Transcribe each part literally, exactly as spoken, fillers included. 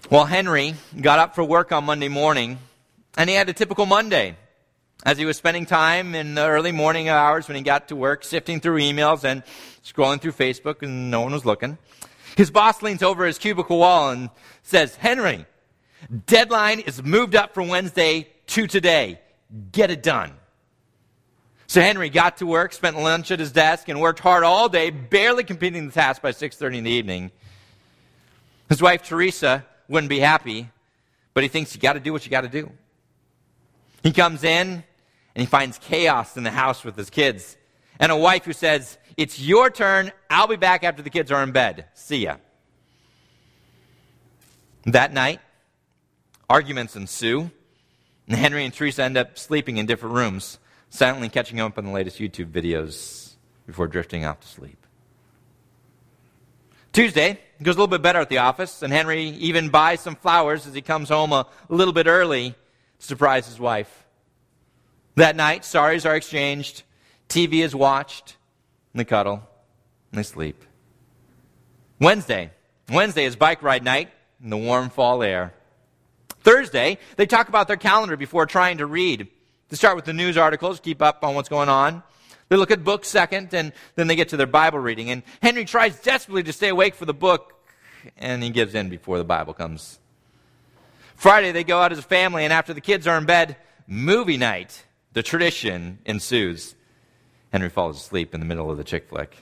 Well, Henry got up for work on Monday morning, and he had a typical Monday. As he was spending time in the early morning hours when he got to work, sifting through emails and scrolling through Facebook, and no one was looking, his boss leans over his cubicle wall and says, "Henry, deadline is moved up from Wednesday to today. Get it done." So Henry got to work, spent lunch at his desk, and worked hard all day, barely completing the task by six thirty in the evening. His wife, Teresa, wouldn't be happy, but he thinks you got to do what you got to do. He comes in, and he finds chaos in the house with his kids, and a wife who says, "It's your turn. I'll be back after the kids are in bed. See ya." That night, arguments ensue, and Henry and Teresa end up sleeping in different rooms, silently catching up on the latest YouTube videos before drifting off to sleep. Tuesday, it goes a little bit better at the office, and Henry even buys some flowers as he comes home a little bit early to surprise his wife. That night, sorries are exchanged, T V is watched, and they cuddle, and they sleep. Wednesday. Wednesday is bike ride night in the warm fall air. Thursday, they talk about their calendar before trying to read. They start with the news articles, keep up on what's going on. They look at books second, and then they get to their Bible reading. And Henry tries desperately to stay awake for the book, and he gives in before the Bible comes. Friday, they go out as a family, and after the kids are in bed, movie night. The tradition ensues. Henry falls asleep in the middle of the chick flick.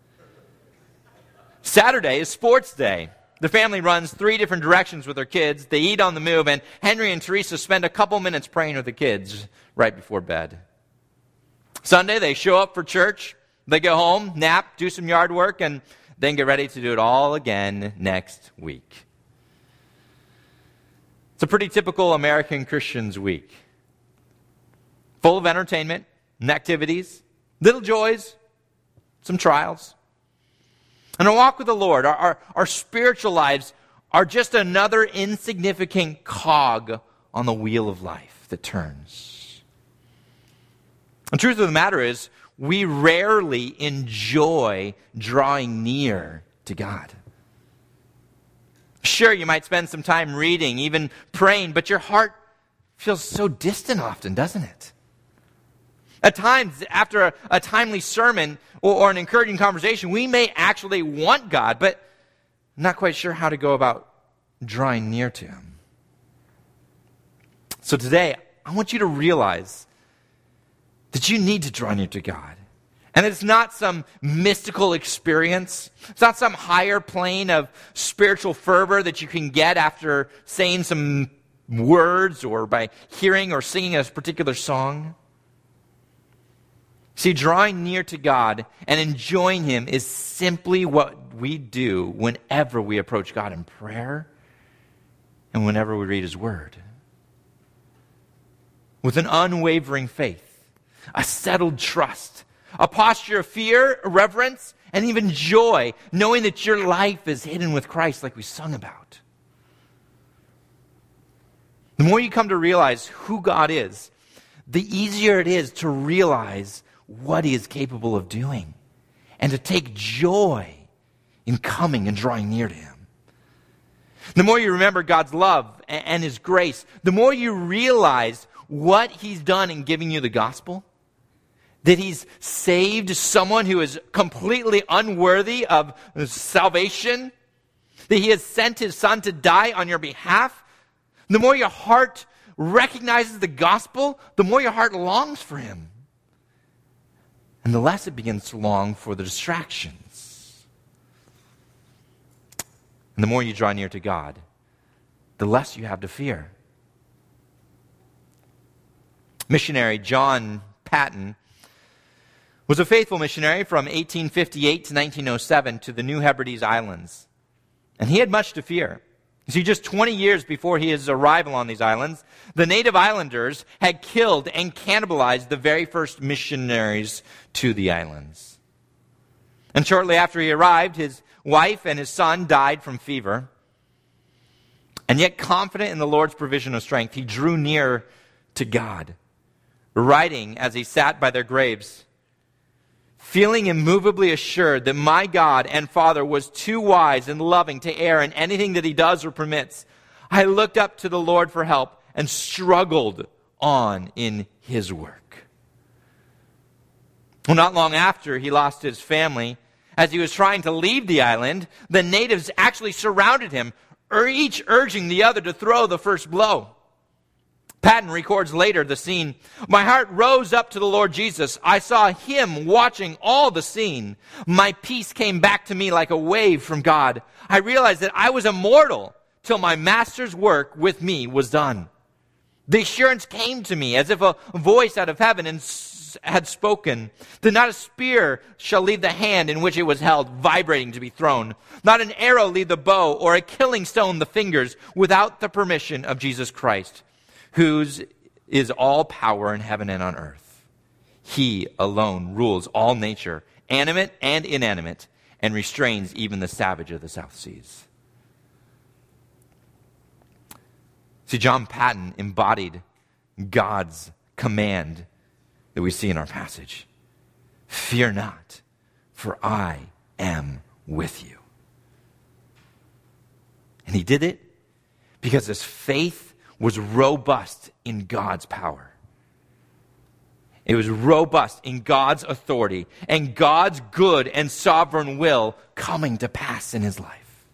Saturday is sports day. The family runs three different directions with their kids. They eat on the move, and Henry and Teresa spend a couple minutes praying with the kids right before bed. Sunday, they show up for church. They go home, nap, do some yard work, and then get ready to do it all again next week. It's a pretty typical American Christian's week. Full of entertainment and activities, little joys, some trials. And our walk with the Lord, our, our, our spiritual lives, are just another insignificant cog on the wheel of life that turns. The truth of the matter is, we rarely enjoy drawing near to God. Sure, you might spend some time reading, even praying, but your heart feels so distant often, doesn't it? At times, after a, a timely sermon or, or an encouraging conversation, we may actually want God, but not quite sure how to go about drawing near to Him. So today, I want you to realize that you need to draw near to God. And it's not some mystical experience. It's not some higher plane of spiritual fervor that you can get after saying some words or by hearing or singing a particular song. See, drawing near to God and enjoying Him is simply what we do whenever we approach God in prayer and whenever we read His Word. With an unwavering faith, a settled trust, a posture of fear, reverence, and even joy, knowing that your life is hidden with Christ like we sung about. The more you come to realize who God is, the easier it is to realize what He is capable of doing and to take joy in coming and drawing near to Him. The more you remember God's love and His grace, the more you realize what He's done in giving you the gospel, that He's saved someone who is completely unworthy of salvation, that He has sent His Son to die on your behalf. The more your heart recognizes the gospel, the more your heart longs for Him. And the less it begins to long for the distractions. And the more you draw near to God, the less you have to fear. Missionary John Paton was a faithful missionary from eighteen fifty-eight to nineteen oh seven to the New Hebrides Islands. And he had much to fear. You see, just twenty years before his arrival on these islands, the native islanders had killed and cannibalized the very first missionaries to the islands. And shortly after he arrived, his wife and his son died from fever. And yet, confident in the Lord's provision of strength, he drew near to God, writing as he sat by their graves, feeling immovably assured that my God and Father was too wise and loving to err in anything that He does or permits. I looked up to the Lord for help and struggled on in his work. Well, not long after he lost his family, as he was trying to leave the island, the natives actually surrounded him, each urging the other to throw the first blow. Patton records later the scene. My heart rose up to the Lord Jesus. I saw him watching all the scene. My peace came back to me like a wave from God. I realized that I was immortal till my master's work with me was done. The assurance came to me as if a voice out of heaven and had spoken, that not a spear shall leave the hand in which it was held, vibrating to be thrown. Not an arrow leave the bow, or a killing stone the fingers, without the permission of Jesus Christ, whose is all power in heaven and on earth. He alone rules all nature, animate and inanimate, and restrains even the savage of the South Seas. See, John Patton embodied God's command that we see in our passage. Fear not, for I am with you. And he did it because his faith was robust in God's power. It was robust in God's authority and God's good and sovereign will coming to pass in his life.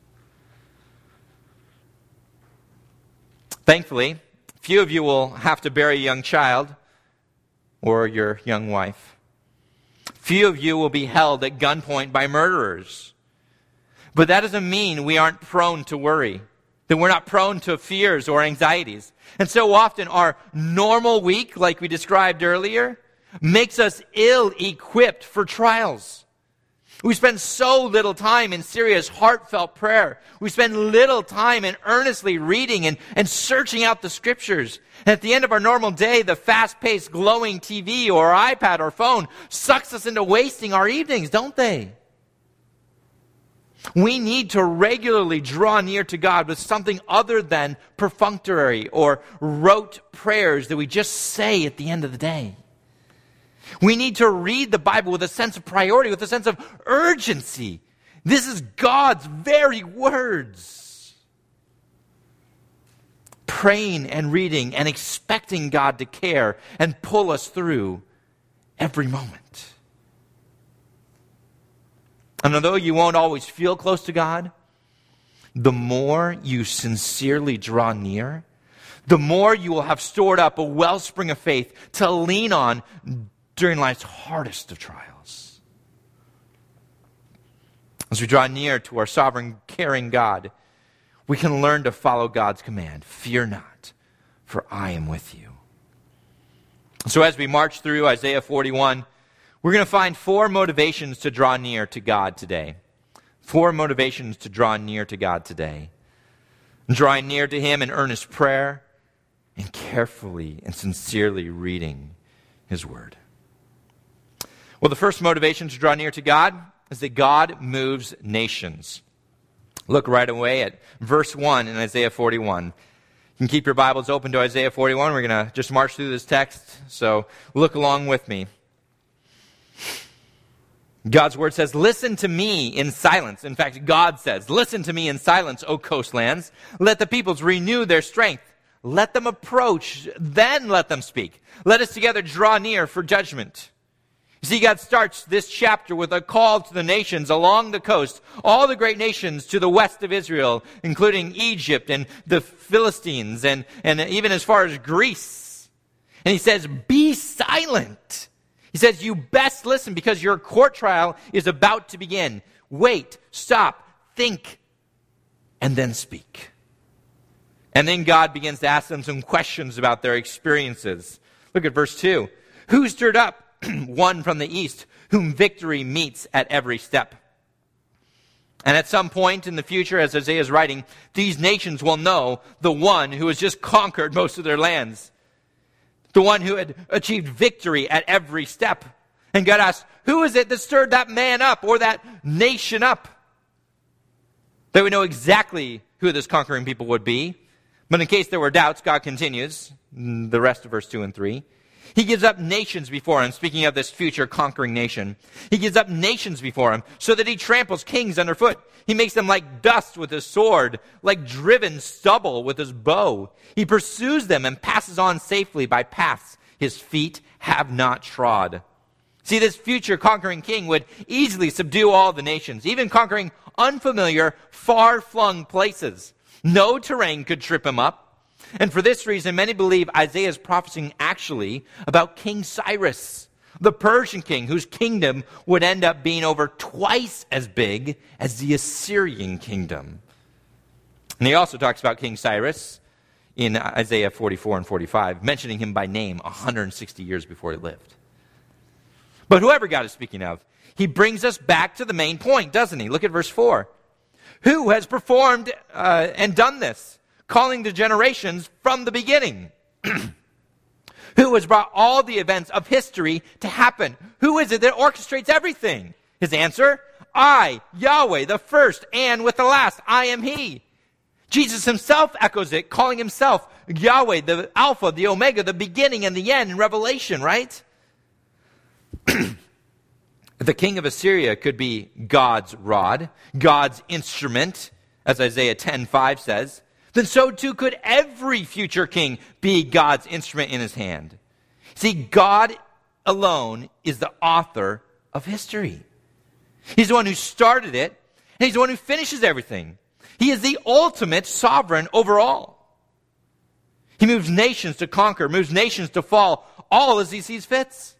Thankfully, few of you will have to bury a young child or your young wife. Few of you will be held at gunpoint by murderers. But that doesn't mean we aren't prone to worry, that we're not prone to fears or anxieties. And so often our normal week, like we described earlier, makes us ill-equipped for trials. We spend so little time in serious, heartfelt prayer. We spend little time in earnestly reading and, and searching out the scriptures. And at the end of our normal day, the fast-paced, glowing T V or iPad or phone sucks us into wasting our evenings, don't they? We need to regularly draw near to God with something other than perfunctory or rote prayers that we just say at the end of the day. We need to read the Bible with a sense of priority, with a sense of urgency. This is God's very words. Praying and reading and expecting God to care and pull us through every moment. And although you won't always feel close to God, the more you sincerely draw near, the more you will have stored up a wellspring of faith to lean on during life's hardest of trials. As we draw near to our sovereign, caring God, we can learn to follow God's command. Fear not, for I am with you. So as we march through Isaiah forty-one, we're going to find four motivations to draw near to God today. Four motivations to draw near to God today. Drawing near to him in earnest prayer and carefully and sincerely reading his word. Well, the first motivation to draw near to God is that God moves nations. Look right away at verse one in Isaiah forty-one. You can keep your Bibles open to Isaiah forty-one. We're going to just march through this text, so look along with me. God's word says, listen to me in silence. In fact, God says, listen to me in silence, O coastlands. Let the peoples renew their strength. Let them approach, then let them speak. Let us together draw near for judgment. You see, God starts this chapter with a call to the nations along the coast, all the great nations to the west of Israel, including Egypt and the Philistines and, and even as far as Greece. And he says, be silent. He says, you best listen because your court trial is about to begin. Wait, stop, think, and then speak. And then God begins to ask them some questions about their experiences. Look at verse two. Who stirred up one from the east, whom victory meets at every step? And at some point in the future, as Isaiah is writing, these nations will know the one who has just conquered most of their lands. The one who had achieved victory at every step. And God asked, who is it that stirred that man up or that nation up? They would know exactly who this conquering people would be. But in case there were doubts, God continues, the rest of verse two and three. He gives up nations before him, speaking of this future conquering nation. He gives up nations before him so that he tramples kings underfoot. He makes them like dust with his sword, like driven stubble with his bow. He pursues them and passes on safely by paths his feet have not trod. See, this future conquering king would easily subdue all the nations, even conquering unfamiliar, far-flung places. No terrain could trip him up. And for this reason, many believe Isaiah is prophesying actually about King Cyrus, the Persian king, whose kingdom would end up being over twice as big as the Assyrian kingdom. And he also talks about King Cyrus in Isaiah forty-four and forty-five, mentioning him by name one hundred sixty years before he lived. But whoever God is speaking of, he brings us back to the main point, doesn't he? Look at verse four. Who has performed uh, and done this? Calling the generations from the beginning. Who has brought all the events of history to happen? Who is it that orchestrates everything? His answer, I, Yahweh, the first and with the last, I am he. Jesus himself echoes it, calling himself Yahweh, the Alpha, the Omega, the beginning and the end in Revelation, right? The king of Assyria could be God's rod, God's instrument, as Isaiah ten five says. Then so too could every future king be God's instrument in his hand. See, God alone is the author of history. He's the one who started it, and he's the one who finishes everything. He is the ultimate sovereign over all. He moves nations to conquer, moves nations to fall, all as he sees fits.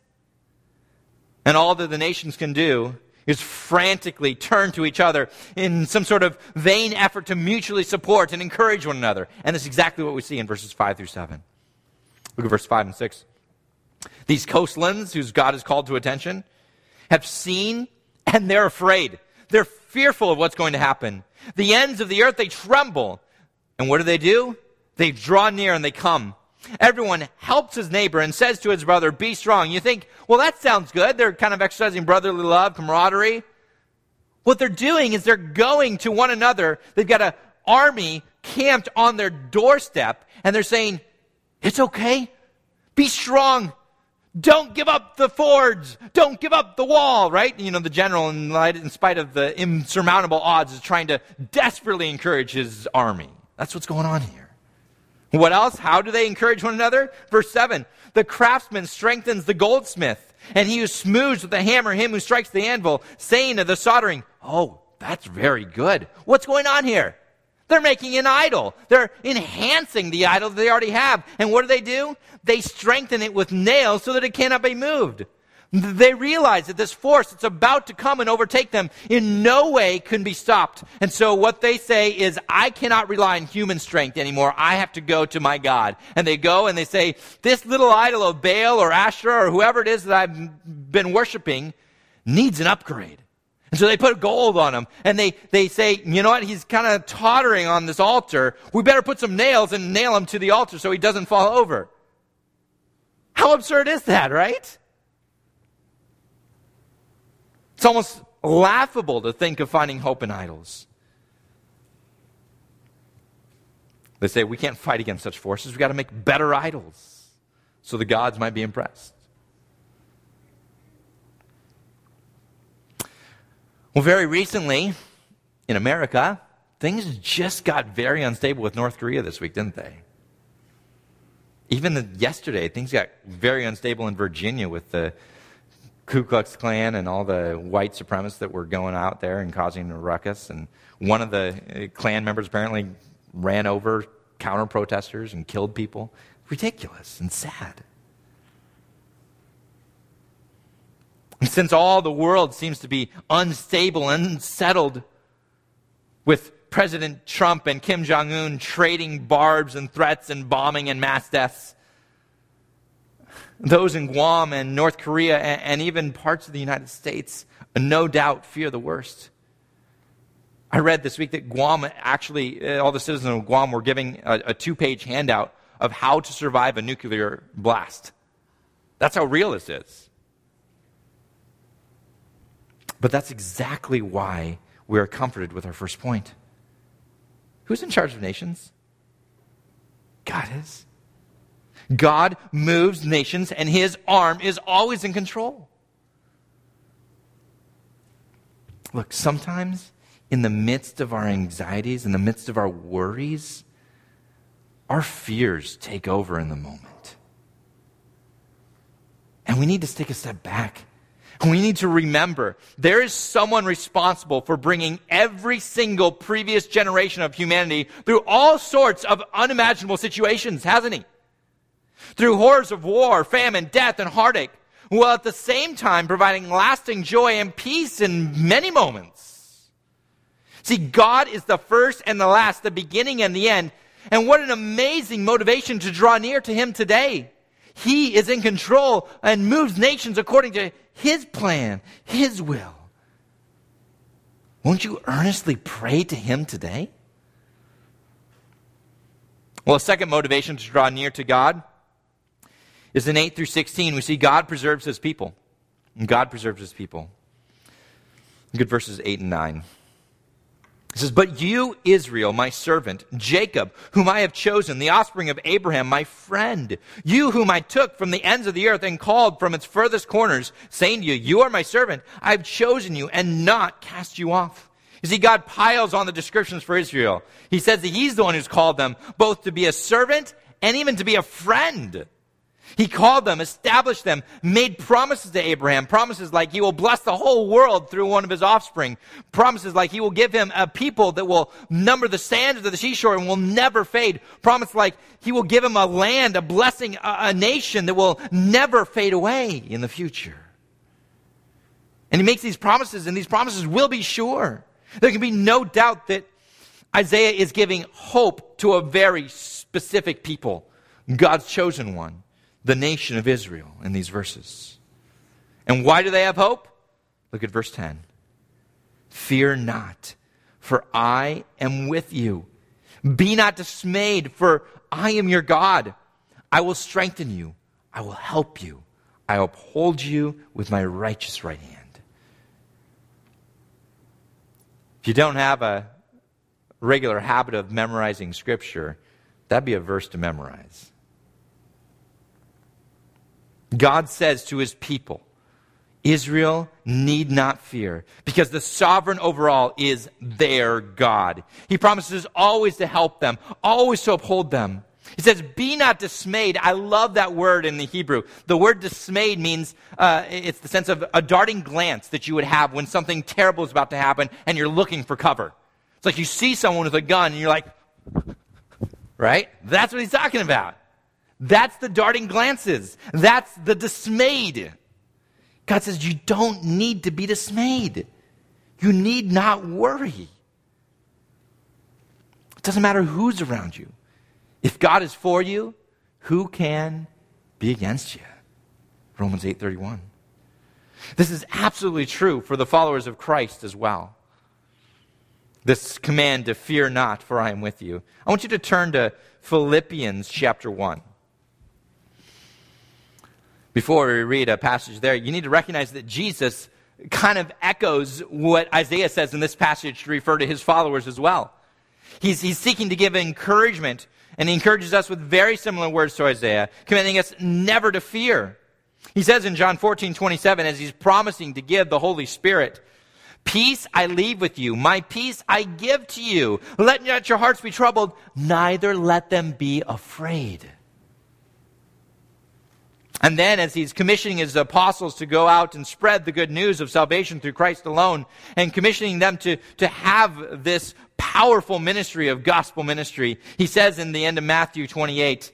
And all that the nations can do is frantically turn to each other in some sort of vain effort to mutually support and encourage one another. And that's exactly what we see in verses five through seven. Look at verse five and six. These coastlands, whose God has called to attention, have seen and they're afraid. They're fearful of what's going to happen. The ends of the earth, they tremble. And what do they do? They draw near and they come. Everyone helps his neighbor and says to his brother, be strong. You think, well, that sounds good. They're kind of exercising brotherly love, camaraderie. What they're doing is they're going to one another. They've got an army camped on their doorstep, and they're saying, it's okay. Be strong. Don't give up the fords. Don't give up the wall, right? You know, the general, in, light, in spite of the insurmountable odds, is trying to desperately encourage his army. That's what's going on here. What else? How do they encourage one another? Verse seven, the craftsman strengthens the goldsmith, and he who smooths with the hammer him who strikes the anvil, saying to the soldering, oh, that's very good. What's going on here? They're making an idol. They're enhancing the idol that they already have. And what do they do? They strengthen it with nails so that it cannot be moved. They realize that this force that's about to come and overtake them in no way can be stopped. And so what they say is, I cannot rely on human strength anymore. I have to go to my God. And they go and they say, this little idol of Baal or Asherah or whoever it is that I've been worshiping needs an upgrade. And so they put gold on him. And they, they say, you know what? He's kind of tottering on this altar. We better put some nails and nail him to the altar so he doesn't fall over. How absurd is that, right? It's almost laughable to think of finding hope in idols. They say, we can't fight against such forces. We've got to make better idols so the gods might be impressed. Well, very recently in America, things just got very unstable with North Korea this week, didn't they? Even yesterday, things got very unstable in Virginia with the Ku Klux Klan and all the white supremacists that were going out there and causing a ruckus. And one of the Klan members apparently ran over counter-protesters and killed people. Ridiculous and sad. And since all the world seems to be unstable and unsettled with President Trump and Kim Jong-un trading barbs and threats and bombing and mass deaths, those in Guam and North Korea and, and even parts of the United States no doubt fear the worst. I read this week that Guam actually, uh, all the citizens of Guam were giving a, a two-page handout of how to survive a nuclear blast. That's how real this is. But that's exactly why we are comforted with our first point. Who's in charge of nations? God is. God moves nations, and his arm is always in control. Look, sometimes in the midst of our anxieties, in the midst of our worries, our fears take over in the moment. And we need to take a step back. And we need to remember there is someone responsible for bringing every single previous generation of humanity through all sorts of unimaginable situations, hasn't he? Through horrors of war, famine, death, and heartache, while at the same time providing lasting joy and peace in many moments. See, God is the first and the last, the beginning and the end. And what an amazing motivation to draw near to him today. He is in control and moves nations according to his plan, his will. Won't you earnestly pray to him today? Well, a second motivation to draw near to God is in eight through sixteen. We see God preserves his people. And God preserves his people. Look at verses eight and nine. It says, "But you, Israel, my servant, Jacob, whom I have chosen, the offspring of Abraham, my friend, you whom I took from the ends of the earth and called from its furthest corners, saying to you, you are my servant. I have chosen you and not cast you off." You see, God piles on the descriptions for Israel. He says that he's the one who's called them both to be a servant and even to be a friend. He called them, established them, made promises to Abraham, promises like he will bless the whole world through one of his offspring, promises like he will give him a people that will number the sands of the seashore and will never fade, promise like he will give him a land, a blessing, a, a nation that will never fade away in the future. And he makes these promises, and these promises will be sure. There can be no doubt that Isaiah is giving hope to a very specific people, God's chosen one, the nation of Israel, in these verses. And why do they have hope? Look at verse ten. "Fear not, for I am with you. Be not dismayed, for I am your God. I will strengthen you. I will help you. I uphold you with my righteous right hand." If you don't have a regular habit of memorizing Scripture, that'd be a verse to memorize. God says to his people, Israel need not fear, because the sovereign over all is their God. He promises always to help them, always to uphold them. He says, "Be not dismayed." I love that word in the Hebrew. The word dismayed means, uh, it's the sense of a darting glance that you would have when something terrible is about to happen and you're looking for cover. It's like you see someone with a gun and you're like, right? That's what he's talking about. That's the darting glances. That's the dismayed. God says you don't need to be dismayed. You need not worry. It doesn't matter who's around you. If God is for you, who can be against you? Romans eight thirty-one. This is absolutely true for the followers of Christ as well. This command to fear not, for I am with you. I want you to turn to Philippians chapter one. Before we read a passage there, you need to recognize that Jesus kind of echoes what Isaiah says in this passage to refer to his followers as well. He's, he's seeking to give encouragement, and he encourages us with very similar words to Isaiah, commanding us never to fear. He says in John fourteen twenty-seven, as he's promising to give the Holy Spirit, "Peace I leave with you, my peace I give to you. Let not your hearts be troubled, neither let them be afraid." And then as he's commissioning his apostles to go out and spread the good news of salvation through Christ alone, and commissioning them to, to have this powerful ministry of gospel ministry, he says in the end of Matthew twenty-eight,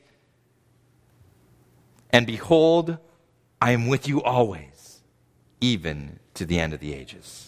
"And behold, I am with you always, even to the end of the ages."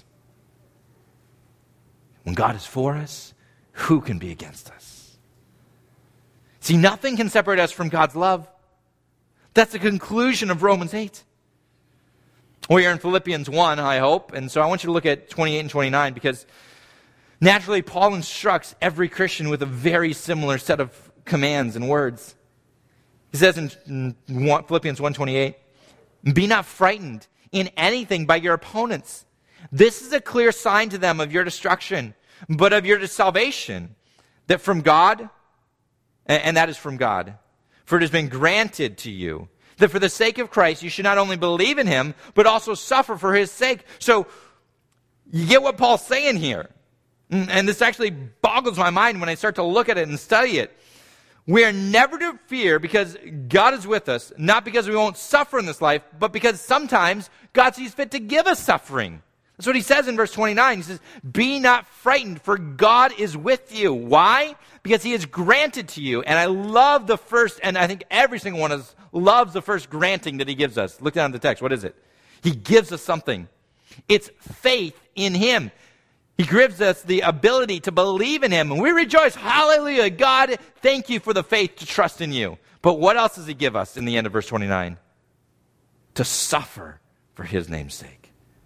When God is for us, who can be against us? See, nothing can separate us from God's love. That's the conclusion of Romans eight. We are in Philippians one, I hope, and so I want you to look at twenty-eight and twenty-nine, because naturally Paul instructs every Christian with a very similar set of commands and words. He says in Philippians one twenty-eight, "Be not frightened in anything by your opponents. This is a clear sign to them of your destruction, but of your salvation, that from God, and that is from God. For it has been granted to you that for the sake of Christ you should not only believe in him, but also suffer for his sake. So you get what Paul's saying here. And this actually boggles my mind when I start to look at it and study it. We are never to fear because God is with us, not because we won't suffer in this life, but because sometimes God sees fit to give us suffering. That's what he says in verse twenty-nine. He says, be not frightened, for God is with you. Why? Because he has granted to you. And I love the first, and I think every single one of us loves the first granting that he gives us. Look down at the text. What is it? He gives us something. It's faith in him. He gives us the ability to believe in him. And we rejoice. Hallelujah. God, thank you for the faith to trust in you. But what else does he give us in the end of verse twenty-nine? To suffer for his name's sake.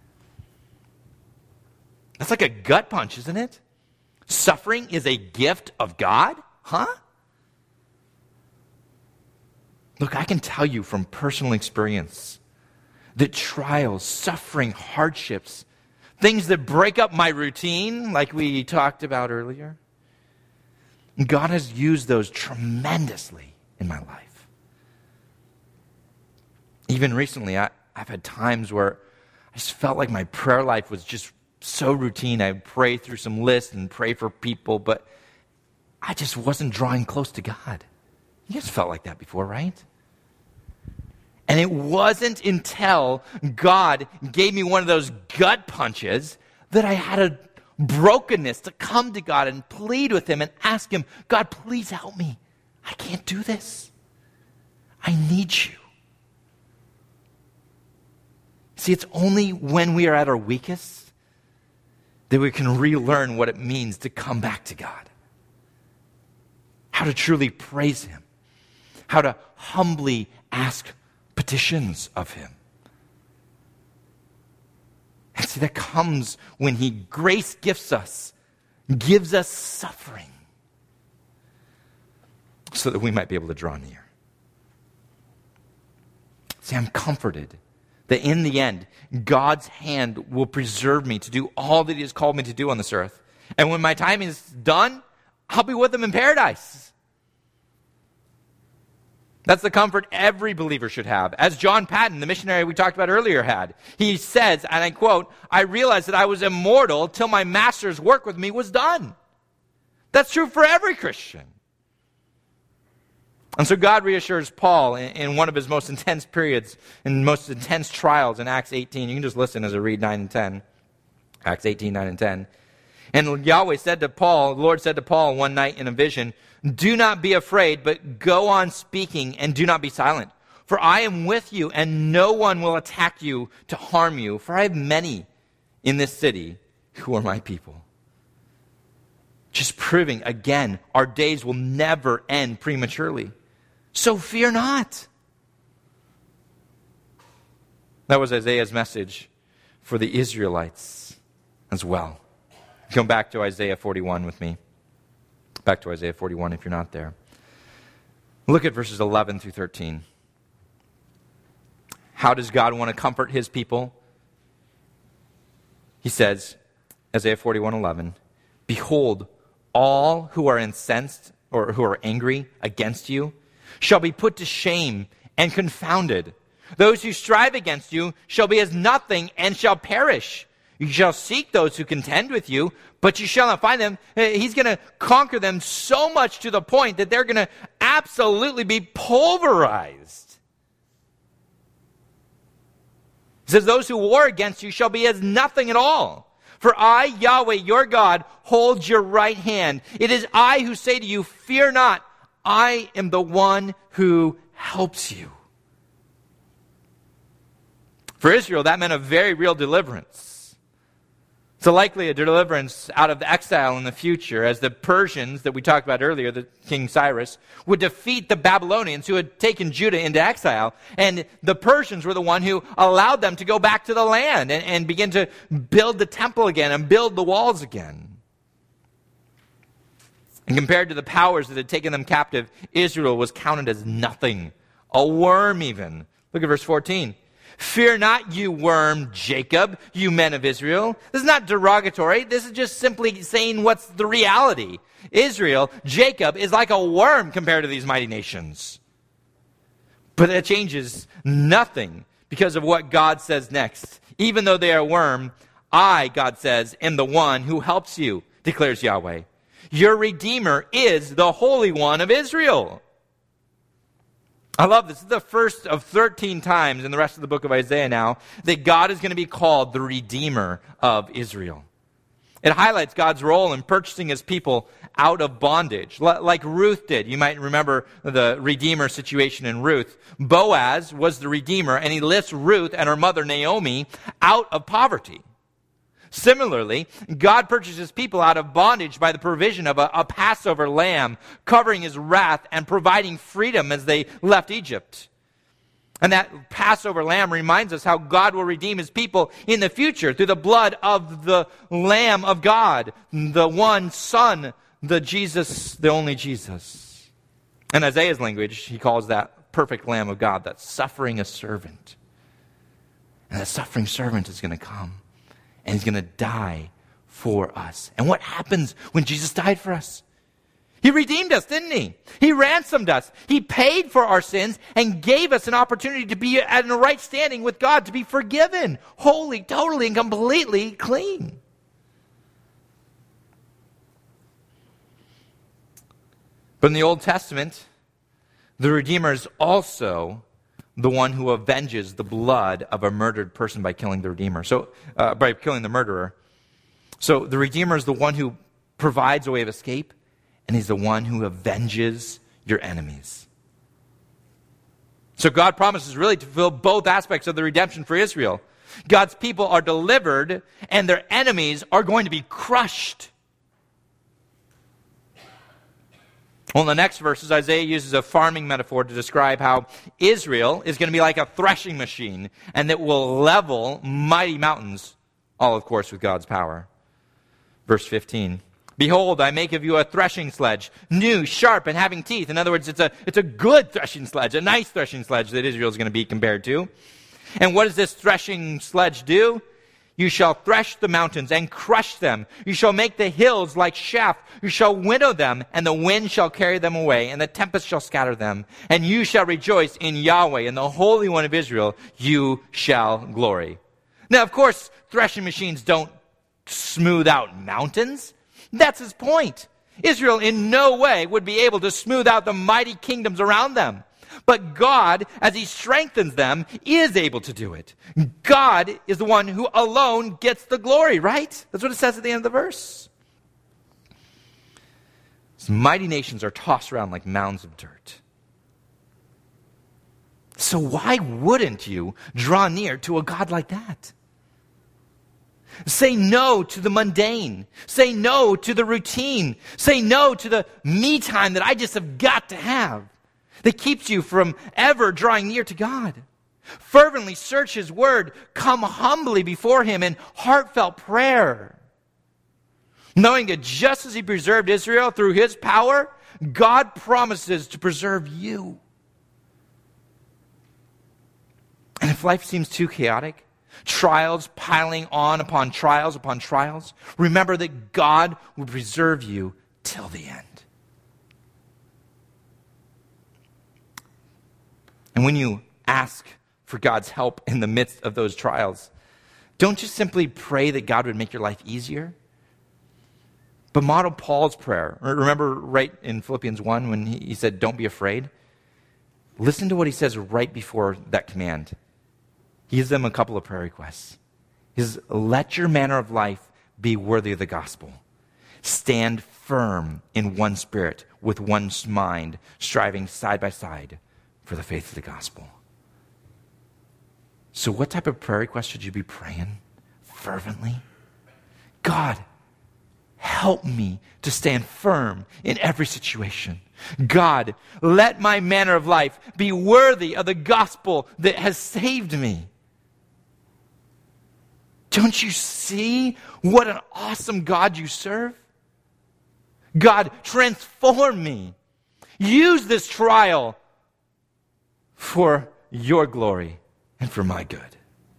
That's like a gut punch, isn't it? Suffering is a gift of God? Huh? Look, I can tell you from personal experience that trials, suffering, hardships, things that break up my routine, like we talked about earlier, God has used those tremendously in my life. Even recently, I, I've had times where I just felt like my prayer life was just so routine. I would pray through some lists and pray for people, but I just wasn't drawing close to God. You guys felt like that before, right? And it wasn't until God gave me one of those gut punches that I had a brokenness to come to God and plead with him and ask him, God, please help me. I can't do this. I need you. See, it's only when we are at our weakest that we can relearn what it means to come back to God. How to truly praise him. How to humbly ask petitions of him. And see, that comes when he grace gifts us, gives us suffering, so that we might be able to draw near. See, I'm comforted that in the end, God's hand will preserve me to do all that he has called me to do on this earth. And when my time is done, I'll be with him in paradise. That's the comfort every believer should have. As John Patton, the missionary we talked about earlier, had. He says, and I quote, I realized that I was immortal till my master's work with me was done. That's true for every Christian. And so God reassures Paul in, in one of his most intense periods, and most intense trials in Acts eighteen. You can just listen as I read nine and ten. Acts eighteen, nine and ten. And Yahweh said to Paul, the Lord said to Paul one night in a vision, do not be afraid, but go on speaking and do not be silent. For I am with you, and no one will attack you to harm you. For I have many in this city who are my people. Just proving, again, our days will never end prematurely. So fear not. That was Isaiah's message for the Israelites as well. Come back to Isaiah forty-one with me. Back to Isaiah forty-one if you're not there. Look at verses eleven through thirteen. How does God want to comfort his people? He says, Isaiah forty-one, eleven, behold, all who are incensed or who are angry against you shall be put to shame and confounded. Those who strive against you shall be as nothing and shall perish. You shall seek those who contend with you, but you shall not find them. He's going to conquer them so much to the point that they're going to absolutely be pulverized. He says, those who war against you shall be as nothing at all. For I, Yahweh, your God, hold your right hand. It is I who say to you, fear not. I am the one who helps you. For Israel, that meant a very real deliverance. So likely a deliverance out of the exile in the future, as the Persians that we talked about earlier, the King Cyrus, would defeat the Babylonians who had taken Judah into exile. And the Persians were the one who allowed them to go back to the land and, and begin to build the temple again and build the walls again. And compared to the powers that had taken them captive, Israel was counted as nothing, a worm even. Look at verse fourteen. Fear not, you worm, Jacob, you men of Israel. This is not derogatory. This is just simply saying what's the reality. Israel, Jacob, is like a worm compared to these mighty nations. But that changes nothing because of what God says next. Even though they are a worm, I, God says, am the one who helps you, declares Yahweh. Your Redeemer is the Holy One of Israel. I love this. This is the first of thirteen times in the rest of the book of Isaiah now that God is going to be called the Redeemer of Israel. It highlights God's role in purchasing his people out of bondage, like Ruth did. You might remember the Redeemer situation in Ruth. Boaz was the Redeemer, and he lifts Ruth and her mother Naomi out of poverty. Similarly, God purchases people out of bondage by the provision of a, a Passover lamb, covering his wrath and providing freedom as they left Egypt. And that Passover lamb reminds us how God will redeem his people in the future through the blood of the Lamb of God, the one Son, the Jesus, the only Jesus. In Isaiah's language, he calls that perfect Lamb of God, that suffering a servant. And that suffering servant is going to come, and he's going to die for us. And what happens when Jesus died for us? He redeemed us, didn't he? He ransomed us. He paid for our sins and gave us an opportunity to be at a right standing with God, to be forgiven, wholly, totally, and completely clean. But in the Old Testament, the Redeemer is also the one who avenges the blood of a murdered person by killing the Redeemer. So, uh, by killing the murderer. So the Redeemer is the one who provides a way of escape, and he's the one who avenges your enemies. So God promises really to fulfill both aspects of the redemption for Israel. God's people are delivered, and their enemies are going to be crushed. Well, in the next verses, Isaiah uses a farming metaphor to describe how Israel is going to be like a threshing machine, and that will level mighty mountains, all, of course, with God's power. Verse fifteen. Behold, I make of you a threshing sledge, new, sharp, and having teeth. In other words, it's a, it's a good threshing sledge, a nice threshing sledge that Israel is going to be compared to. And what does this threshing sledge do? You shall thresh the mountains and crush them. You shall make the hills like chaff. You shall winnow them, and the wind shall carry them away, and the tempest shall scatter them. And you shall rejoice in Yahweh, in the Holy One of Israel, you shall glory. Now, of course, threshing machines don't smooth out mountains. That's his point. Israel in no way would be able to smooth out the mighty kingdoms around them. But God, as he strengthens them, is able to do it. God is the one who alone gets the glory, right? That's what it says at the end of the verse. These mighty nations are tossed around like mounds of dirt. So why wouldn't you draw near to a God like that? Say no to the mundane. Say no to the routine. Say no to the me time that I just have got to have, that keeps you from ever drawing near to God. Fervently search his word. Come humbly before him in heartfelt prayer. Knowing that just as he preserved Israel through his power, God promises to preserve you. And if life seems too chaotic, trials piling on upon trials upon trials, remember that God will preserve you till the end. And when you ask for God's help in the midst of those trials, don't just simply pray that God would make your life easier, but model Paul's prayer. Remember right in Philippians one when he said, don't be afraid? Listen to what he says right before that command. He gives them a couple of prayer requests. He says, let your manner of life be worthy of the gospel. Stand firm in one spirit, with one mind, striving side by side for the faith of the gospel. So what type of prayer request should you be praying fervently? God, help me to stand firm in every situation. God, let my manner of life be worthy of the gospel that has saved me. Don't you see what an awesome God you serve? God, transform me. Use this trial for your glory and for my good.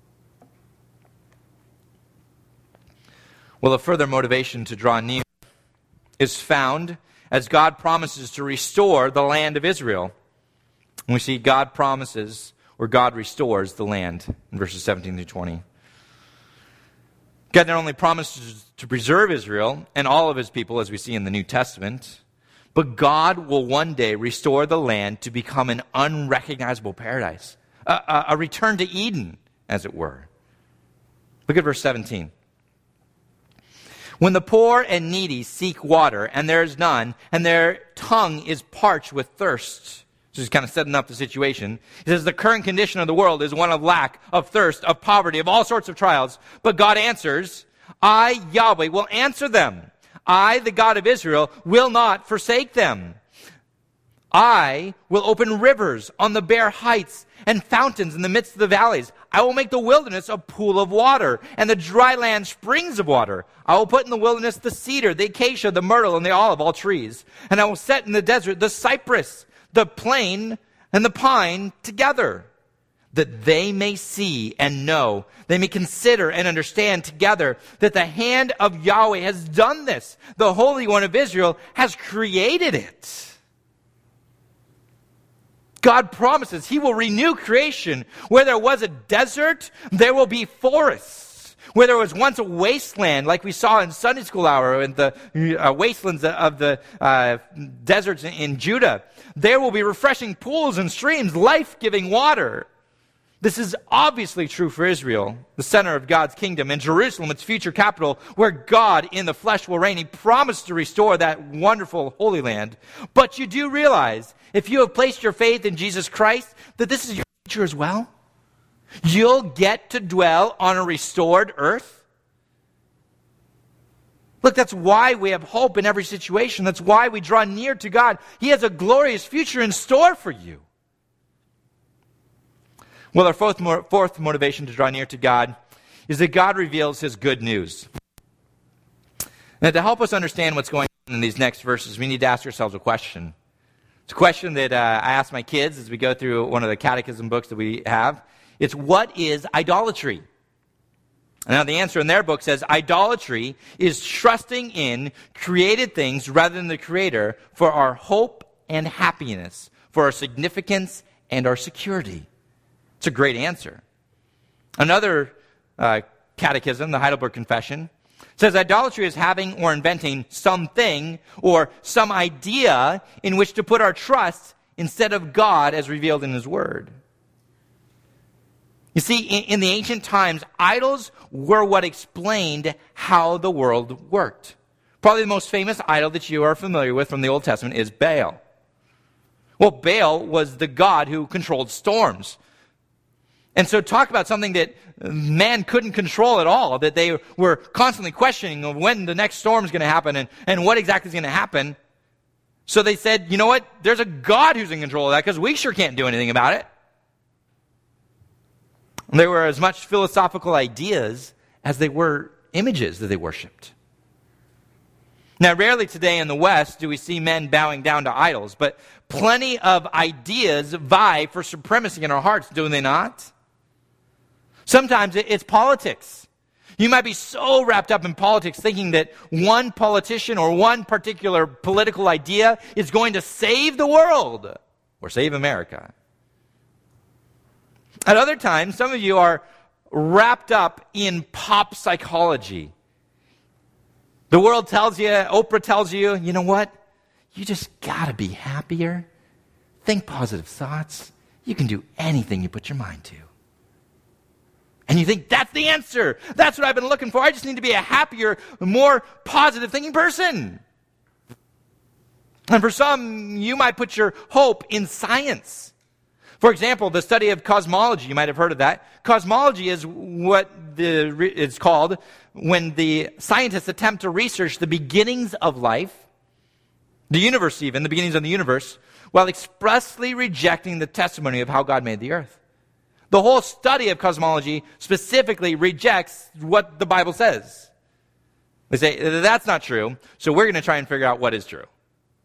Well, a further motivation to draw near is found as God promises to restore the land of Israel. And we see God promises or God restores the land in verses seventeen through twenty. God not only promises to preserve Israel and all of his people, as we see in the New Testament, but God will one day restore the land to become an unrecognizable paradise, a, a, a return to Eden, as it were. Look at verse seventeen. When the poor and needy seek water, and there is none, and their tongue is parched with thirst. So he's kind of setting up the situation. He says the current condition of the world is one of lack, of thirst, of poverty, of all sorts of trials. But God answers, I, Yahweh, will answer them. I, the God of Israel, will not forsake them. I will open rivers on the bare heights and fountains in the midst of the valleys. I will make the wilderness a pool of water and the dry land springs of water. I will put in the wilderness the cedar, the acacia, the myrtle, and the olive, all trees. And I will set in the desert the cypress, the plane, and the pine together, that they may see and know, they may consider and understand together that the hand of Yahweh has done this. The Holy One of Israel has created it. God promises he will renew creation. Where there was a desert, there will be forests. Where there was once a wasteland, like we saw in Sunday school hour in the uh, wastelands of the uh, deserts in, in Judah, there will be refreshing pools and streams, life-giving water. This is obviously true for Israel, the center of God's kingdom, and Jerusalem, its future capital, where God in the flesh will reign. He promised to restore that wonderful Holy Land. But you do realize, if you have placed your faith in Jesus Christ, that this is your future as well. You'll get to dwell on a restored earth. Look, that's why we have hope in every situation. That's why we draw near to God. He has a glorious future in store for you. Well, our fourth, fourth motivation to draw near to God is that God reveals his good news. Now, to help us understand what's going on in these next verses, we need to ask ourselves a question. It's a question that uh, I ask my kids as we go through one of the catechism books that we have. It's, what is idolatry? Now, the answer in their book says, idolatry is trusting in created things rather than the Creator for our hope and happiness, for our significance and our security. It's a great answer. Another uh, catechism, the Heidelberg Confession, says idolatry is having or inventing something or some idea in which to put our trust instead of God as revealed in his word. You see, in, in the ancient times, idols were what explained how the world worked. Probably the most famous idol that you are familiar with from the Old Testament is Baal. Well, Baal was the god who controlled storms. And so talk about something that man couldn't control at all, that they were constantly questioning of when the next storm is going to happen and, and what exactly is going to happen. So they said, you know what, there's a God who's in control of that because we sure can't do anything about it. And they were as much philosophical ideas as they were images that they worshipped. Now, rarely today in the West do we see men bowing down to idols, but plenty of ideas vie for supremacy in our hearts, do they not? Sometimes it's politics. You might be so wrapped up in politics thinking that one politician or one particular political idea is going to save the world or save America. At other times, some of you are wrapped up in pop psychology. The world tells you, Oprah tells you, you know what? You just gotta be happier. Think positive thoughts. You can do anything you put your mind to. And you think, that's the answer. That's what I've been looking for. I just need to be a happier, more positive thinking person. And for some, you might put your hope in science. For example, the study of cosmology, you might have heard of that. Cosmology is what the, it's called when the scientists attempt to research the beginnings of life, the universe even, the beginnings of the universe, while expressly rejecting the testimony of how God made the earth. The whole study of cosmology specifically rejects what the Bible says. They say, that's not true, so we're going to try and figure out what is true.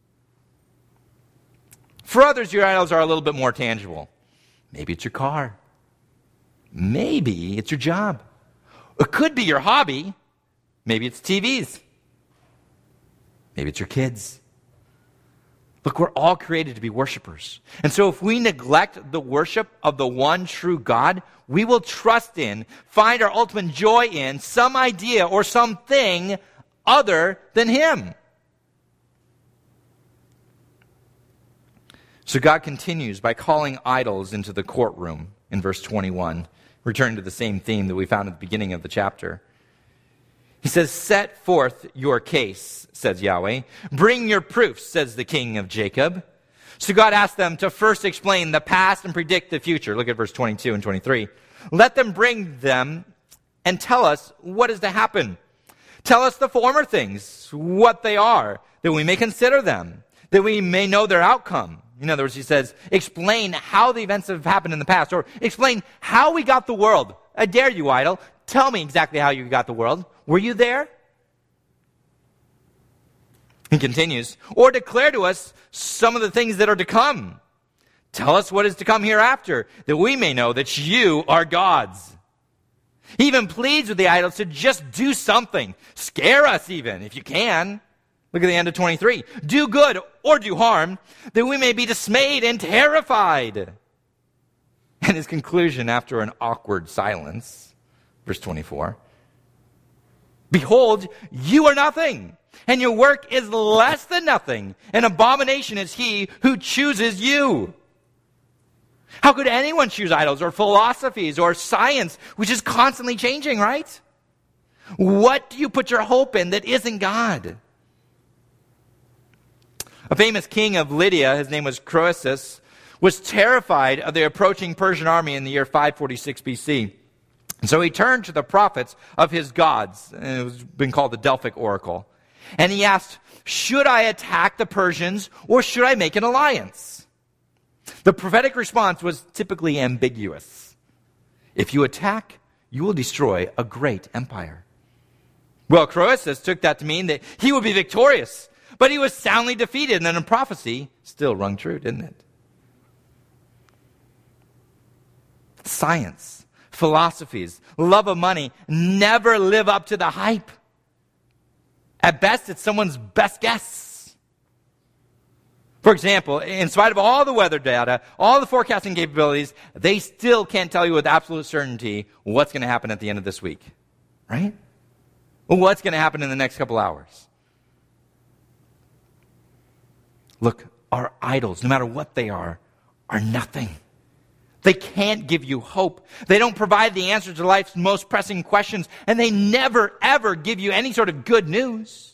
For others, your idols are a little bit more tangible. Maybe it's your car. Maybe it's your job. It could be your hobby. Maybe it's T Vs. Maybe it's your kids. Look, we're all created to be worshipers. And so if we neglect the worship of the one true God, we will trust in, find our ultimate joy in some idea or something other than him. So God continues by calling idols into the courtroom in verse twenty-one, returning to the same theme that we found at the beginning of the chapter. He says, set forth your case, says Yahweh. Bring your proofs, says the king of Jacob. So God asked them to first explain the past and predict the future. Look at verse twenty-two and twenty-three. Let them bring them and tell us what is to happen. Tell us the former things, what they are, that we may consider them, that we may know their outcome. In other words, he says, explain how the events have happened in the past, or explain how we got the world. I dare you, idol. Tell me exactly how you got the world. Were you there? He continues, or declare to us some of the things that are to come. Tell us what is to come hereafter, that we may know that you are gods. He even pleads with the idols to just do something. Scare us even, if you can. Look at the end of twenty-three. Do good or do harm, that we may be dismayed and terrified. And his conclusion after an awkward silence, verse twenty-four. Behold, you are nothing, and your work is less than nothing. An abomination is he who chooses you. How could anyone choose idols or philosophies or science, which is constantly changing, right? What do you put your hope in that isn't God? A famous king of Lydia, his name was Croesus, was terrified of the approaching Persian army in the year five forty-six B C. And so he turned to the prophets of his gods, and it was been called the Delphic Oracle. And he asked, should I attack the Persians or should I make an alliance? The prophetic response was typically ambiguous. If you attack, you will destroy a great empire. Well, Croesus took that to mean that he would be victorious, but he was soundly defeated, and then the prophecy still rung true, didn't it? Science, philosophies, love of money never live up to the hype. At best, it's someone's best guess. For example, in spite of all the weather data, all the forecasting capabilities, they still can't tell you with absolute certainty what's going to happen at the end of this week. Right? Well, what's going to happen in the next couple hours? Look, our idols, no matter what they are, are nothing. They can't give you hope. They don't provide the answer to life's most pressing questions, and they never, ever give you any sort of good news.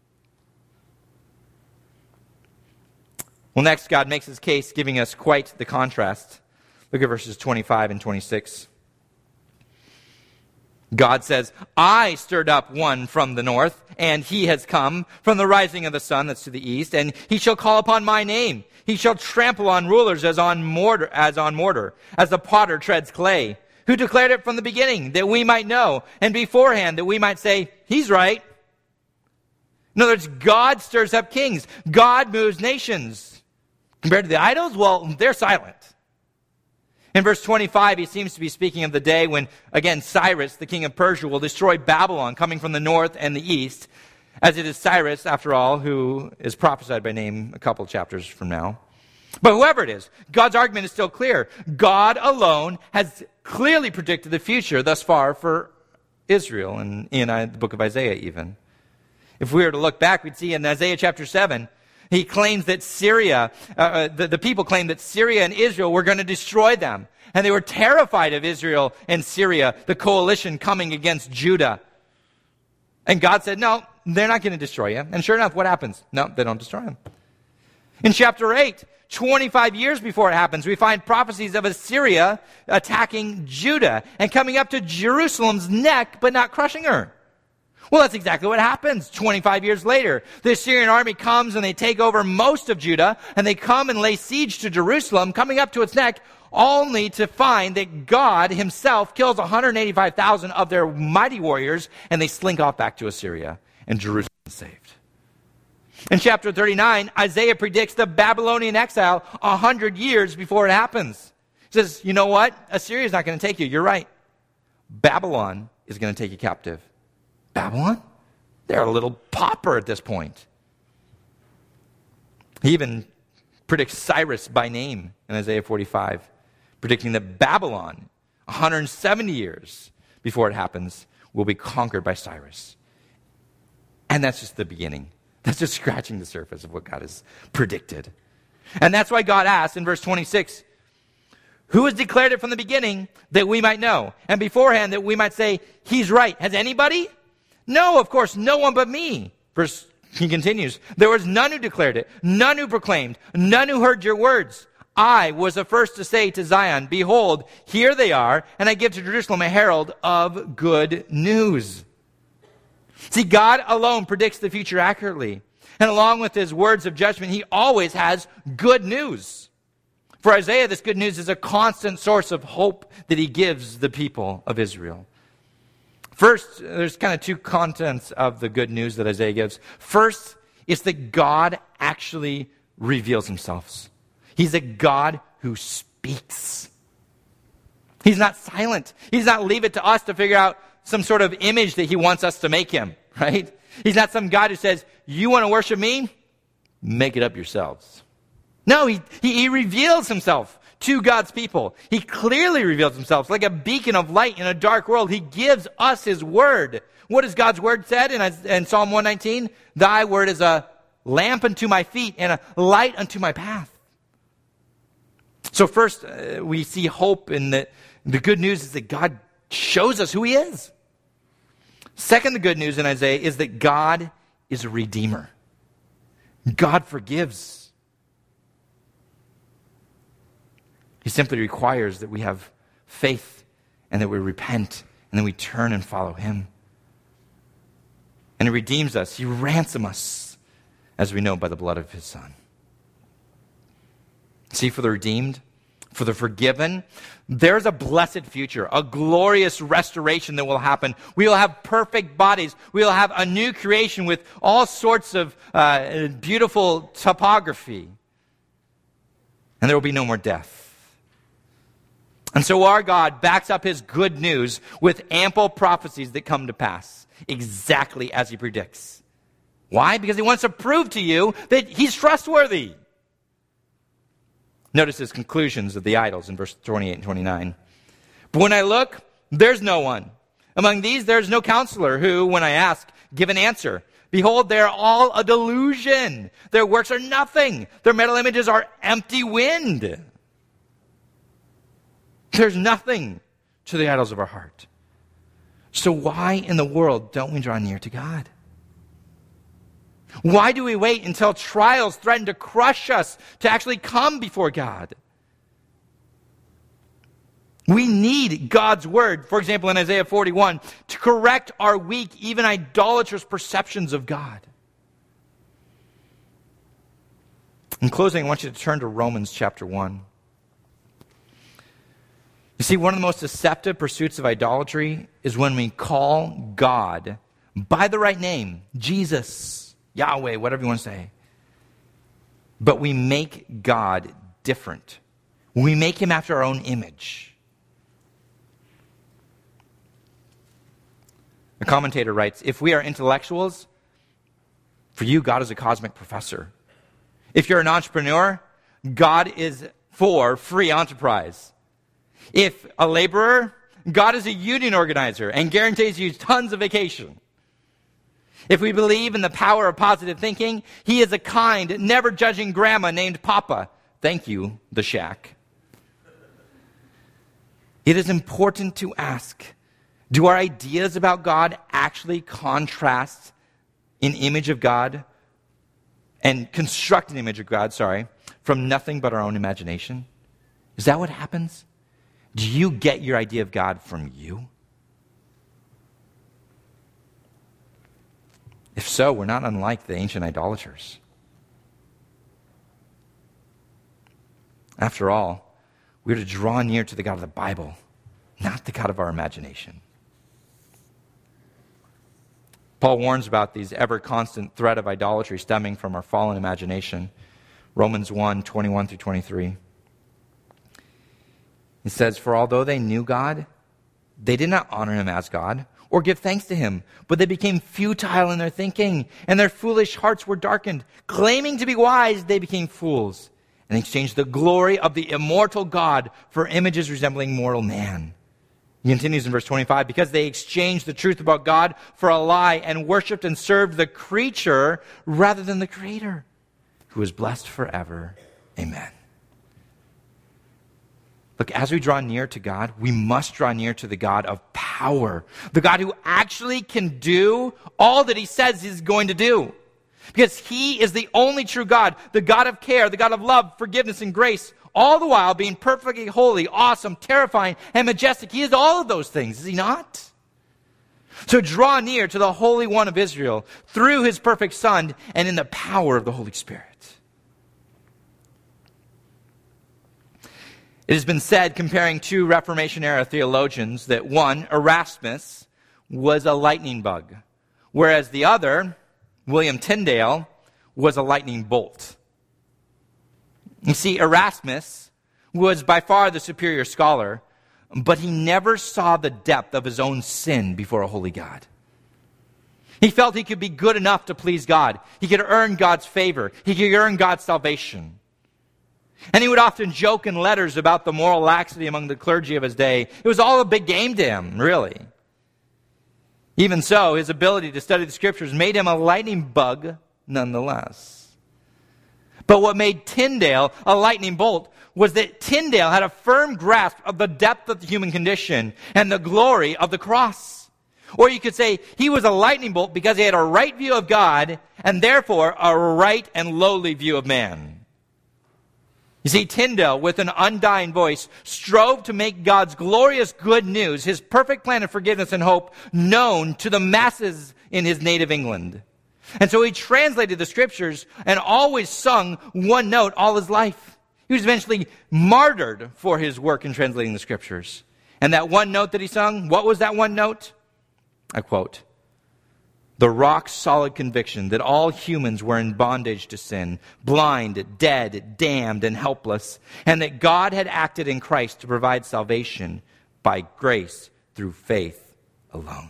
Well, next, God makes his case, giving us quite the contrast. Look at verses twenty-five and twenty-six. God says, I stirred up one from the north, and he has come from the rising of the sun, that's to the east, and he shall call upon my name. He shall trample on rulers as on mortar, as on mortar, as the potter treads clay, who declared it from the beginning, that we might know, and beforehand, that we might say, he's right. In other words, God stirs up kings. God moves nations. Compared to the idols, well, they're silent. In verse twenty-five, he seems to be speaking of the day when, again, Cyrus, the king of Persia, will destroy Babylon, coming from the north and the east, as it is Cyrus, after all, who is prophesied by name a couple chapters from now. But whoever it is, God's argument is still clear. God alone has clearly predicted the future thus far for Israel, and in the book of Isaiah even. If we were to look back, we'd see in Isaiah chapter seven, he claims that Syria, uh, the, the people claimed that Syria and Israel were going to destroy them. And they were terrified of Israel and Syria, the coalition coming against Judah. And God said, no, they're not going to destroy you. And sure enough, what happens? No, they don't destroy them. In chapter eight, twenty-five years before it happens, we find prophecies of Assyria attacking Judah and coming up to Jerusalem's neck, but not crushing her. Well, that's exactly what happens twenty-five years later. The Assyrian army comes and they take over most of Judah, and they come and lay siege to Jerusalem, coming up to its neck, only to find that God himself kills one hundred eighty-five thousand of their mighty warriors, and they slink off back to Assyria, and Jerusalem is saved. In chapter thirty-nine, Isaiah predicts the Babylonian exile one hundred years before it happens. He says, you know what? Assyria is not going to take you. You're right. Babylon is going to take you captive. Babylon? They're a little pauper at this point. He even predicts Cyrus by name in Isaiah forty-five, predicting that Babylon, one hundred seventy years before it happens, will be conquered by Cyrus. And that's just the beginning. That's just scratching the surface of what God has predicted. And that's why God asks in verse twenty-six, who has declared it from the beginning that we might know? And beforehand that we might say, he's right. Has anybody? No, of course, no one but me. Verse, he continues, there was none who declared it, none who proclaimed, none who heard your words. I was the first to say to Zion, behold, here they are, and I give to Jerusalem a herald of good news. See, God alone predicts the future accurately. And along with his words of judgment, he always has good news. For Isaiah, this good news is a constant source of hope that he gives the people of Israel. First, there's kind of two contents of the good news that Isaiah gives. First, it's that God actually reveals himself. He's a God who speaks. He's not silent. He does not leave it to us to figure out some sort of image that he wants us to make him, right? He's not some God who says, you want to worship me? Make it up yourselves. No, he, he, he reveals himself to God's people. He clearly reveals himself like a beacon of light in a dark world. He gives us his word. What has God's word said in, in Psalm one nineteen? Thy word is a lamp unto my feet and a light unto my path. So first, uh, we see hope in the, the good news is that God shows us who he is. Second, the good news in Isaiah is that God is a redeemer. God forgives. He simply requires that we have faith and that we repent and then we turn and follow him. And he redeems us. He ransoms us, as we know, by the blood of his Son. See, for the redeemed, for the forgiven, there's a blessed future, a glorious restoration that will happen. We will have perfect bodies. We will have a new creation with all sorts of uh, beautiful topography. And there will be no more death. And so our God backs up his good news with ample prophecies that come to pass, exactly as he predicts. Why? Because he wants to prove to you that he's trustworthy. Notice his conclusions of the idols in verse twenty-eight and twenty-nine. But when I look, there's no one. Among these, there's no counselor who, when I ask, give an answer. Behold, they are all a delusion. Their works are nothing. Their metal images are empty wind. There's nothing to the idols of our heart. So why in the world don't we draw near to God? Why do we wait until trials threaten to crush us to actually come before God? We need God's word, for example, in Isaiah forty-one, to correct our weak, even idolatrous perceptions of God. In closing, I want you to turn to Romans chapter one. You see, one of the most deceptive pursuits of idolatry is when we call God by the right name, Jesus, Yahweh, whatever you want to say. But we make God different. We make him after our own image. A commentator writes, if we are intellectuals, for you, God is a cosmic professor. If you're an entrepreneur, God is for free enterprise. If a laborer, God is a union organizer and guarantees you tons of vacation. If we believe in the power of positive thinking, he is a kind, never judging grandma named Papa. Thank you, the shack. It is important to ask, do our ideas about God actually contrast an image of God and construct an image of God, sorry, from nothing but our own imagination? Is that what happens? Do you get your idea of God from you? If so, we're not unlike the ancient idolaters. After all, we're to draw near to the God of the Bible, not the God of our imagination. Paul warns about these ever-constant threat of idolatry stemming from our fallen imagination. Romans one, twenty-one through twenty-three. It says, for although they knew God, they did not honor him as God or give thanks to him, but they became futile in their thinking, and their foolish hearts were darkened. Claiming to be wise, they became fools and exchanged the glory of the immortal God for images resembling mortal man. He continues in verse twenty-five, because they exchanged the truth about God for a lie and worshipped and served the creature rather than the Creator, who is blessed forever. Amen. Look, as we draw near to God, we must draw near to the God of power, the God who actually can do all that he says he's going to do. Because he is the only true God, the God of care, the God of love, forgiveness, and grace, all the while being perfectly holy, awesome, terrifying, and majestic. He is all of those things, is he not? So draw near to the Holy One of Israel through his perfect Son and in the power of the Holy Spirit. It has been said, comparing two Reformation-era theologians, that one, Erasmus, was a lightning bug, whereas the other, William Tyndale, was a lightning bolt. You see, Erasmus was by far the superior scholar, but he never saw the depth of his own sin before a holy God. He felt he could be good enough to please God. He could earn God's favor. He could earn God's salvation. And he would often joke in letters about the moral laxity among the clergy of his day. It was all a big game to him, really. Even so, his ability to study the Scriptures made him a lightning bug nonetheless. But what made Tyndale a lightning bolt was that Tyndale had a firm grasp of the depth of the human condition and the glory of the cross. Or you could say he was a lightning bolt because he had a right view of God and therefore a right and lowly view of man. You see, Tyndale, with an undying voice, strove to make God's glorious good news, his perfect plan of forgiveness and hope, known to the masses in his native England. And so he translated the Scriptures and always sung one note all his life. He was eventually martyred for his work in translating the Scriptures. And that one note that he sung, what was that one note? I quote, "The rock-solid conviction that all humans were in bondage to sin, blind, dead, damned, and helpless, and that God had acted in Christ to provide salvation by grace through faith alone."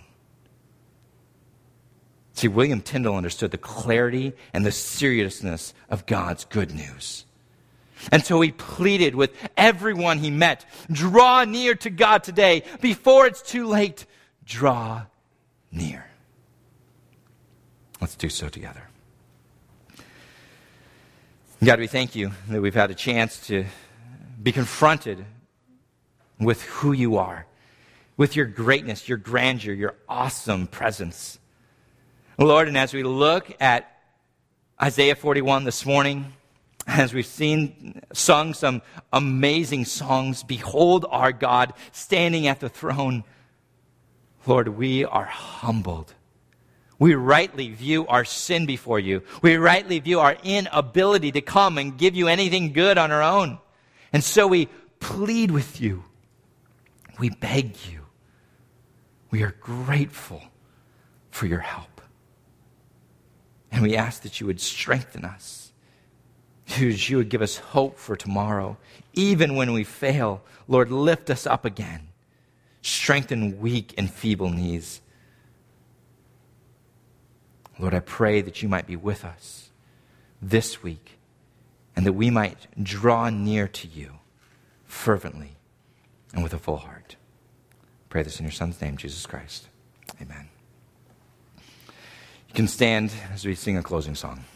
See, William Tyndale understood the clarity and the seriousness of God's good news. And so he pleaded with everyone he met, draw near to God today. Before it's too late, draw near. Let's do so together. God, we thank you that we've had a chance to be confronted with who you are, with your greatness, your grandeur, your awesome presence. Lord, and as we look at Isaiah forty-one this morning, as we've seen, sung some amazing songs, behold our God standing at the throne. Lord, we are humbled. We rightly view our sin before you. We rightly view our inability to come and give you anything good on our own. And so we plead with you. We beg you. We are grateful for your help. And we ask that you would strengthen us. That you would give us hope for tomorrow. Even when we fail, Lord, lift us up again. Strengthen weak and feeble knees. Lord, I pray that you might be with us this week and that we might draw near to you fervently and with a full heart. Pray this in your Son's name, Jesus Christ. Amen. You can stand as we sing a closing song.